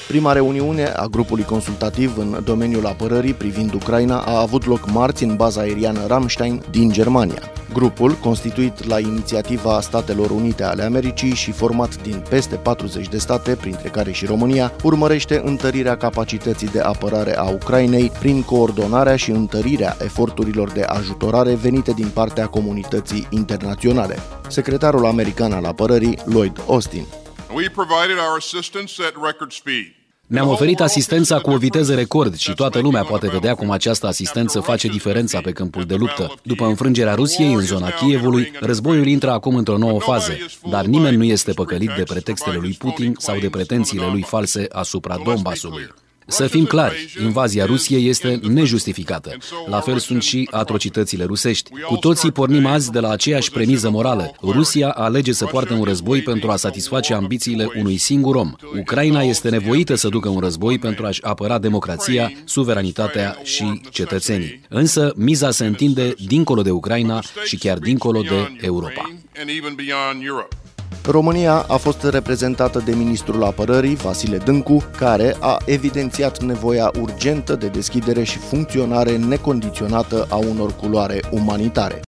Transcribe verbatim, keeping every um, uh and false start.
Prima reuniune a grupului consultativ în domeniul apărării privind Ucraina a avut loc marți în baza aeriană Ramstein din Germania. Grupul, constituit la inițiativa Statelor Unite ale Americii și format din peste patruzeci de state, printre care și România, urmărește întărirea capacității de apărare a Ucrainei prin coordonarea și întărirea eforturilor de ajutorare venite din partea comunității internaționale. Secretarul american al apărării, Lloyd Austin. We provided our assistance at record speed. Ne-am oferit asistența cu o viteză record și toată lumea poate vedea cum această asistență face diferența pe câmpul de luptă. După înfrângerea Rusiei în zona Kievului, războiul intră acum într-o nouă fază, dar nimeni nu este păcălit de pretextele lui Putin sau de pretențiile lui false asupra Donbasului. Să fim clari, invazia Rusiei este nejustificată. La fel sunt și atrocitățile rusești. Cu toții pornim azi de la aceeași premiză morală. Rusia alege să poartă un război pentru a satisface ambițiile unui singur om. Ucraina este nevoită să ducă un război pentru a-și apăra democrația, suveranitatea și cetățenii. Însă miza se întinde dincolo de Ucraina și chiar dincolo de Europa. România a fost reprezentată de ministrul apărării, Vasile Dâncu, care a evidențiat nevoia urgentă de deschidere și funcționare necondiționată a unor culoare umanitare.